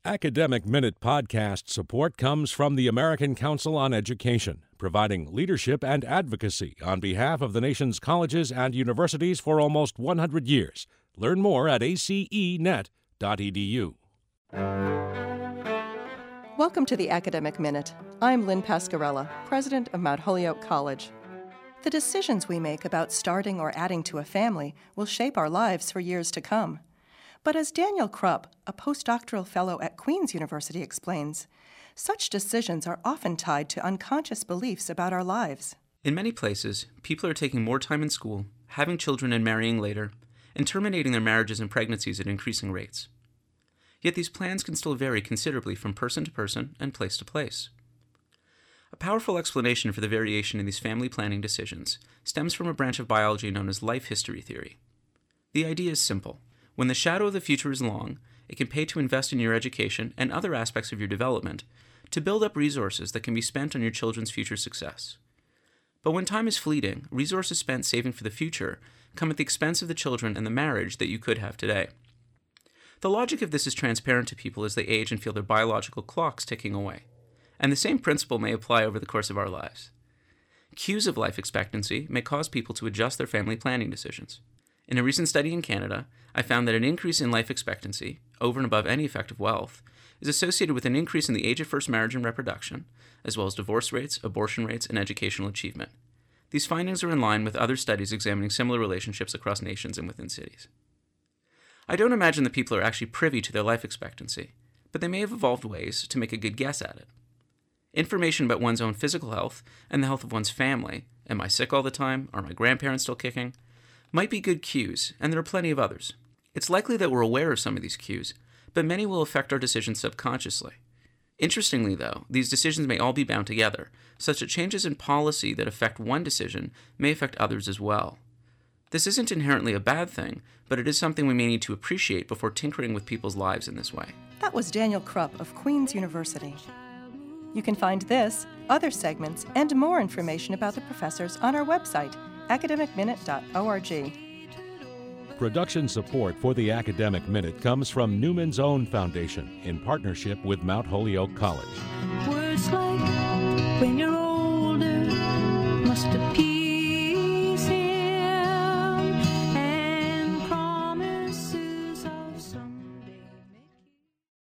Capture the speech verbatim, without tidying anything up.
Academic Minute podcast support comes from the American Council on Education, providing leadership and advocacy on behalf of the nation's colleges and universities for almost one hundred years. Learn more at a c e net dot e d u. Welcome to the Academic Minute. I'm Lynn Pascarella, president of Mount Holyoke College. The decisions we make about starting or adding to a family will shape our lives for years to come. But as Daniel Krupp, a postdoctoral fellow at Queen's University, explains, such decisions are often tied to unconscious beliefs about our lives. In many places, people are taking more time in school, having children and marrying later, and terminating their marriages and pregnancies at increasing rates. Yet these plans can still vary considerably from person to person and place to place. A powerful explanation for the variation in these family planning decisions stems from a branch of biology known as life history theory. The idea is simple. When the shadow of the future is long, it can pay to invest in your education and other aspects of your development to build up resources that can be spent on your children's future success. But when time is fleeting, resources spent saving for the future come at the expense of the children and the marriage that you could have today. The logic of this is transparent to people as they age and feel their biological clocks ticking away. And the same principle may apply over the course of our lives. Cues of life expectancy may cause people to adjust their family planning decisions. In a recent study in Canada, I found that an increase in life expectancy, over and above any effect of wealth, is associated with an increase in the age of first marriage and reproduction, as well as divorce rates, abortion rates, and educational achievement. These findings are in line with other studies examining similar relationships across nations and within cities. I don't imagine that people are actually privy to their life expectancy, but they may have evolved ways to make a good guess at it. Information about one's own physical health and the health of one's family, am I sick all the time, are my grandparents still kicking, might be good cues, and there are plenty of others. It's likely that we're aware of some of these cues, but many will affect our decisions subconsciously. Interestingly, though, these decisions may all be bound together, such that changes in policy that affect one decision may affect others as well. This isn't inherently a bad thing, but it is something we may need to appreciate before tinkering with people's lives in this way. That was Daniel Krupp of Queen's University. You can find this, other segments, and more information about the professors on our website, academic minute dot org. Production support for the Academic Minute comes from Newman's Own Foundation in partnership with Mount Holyoke College. Words like when you're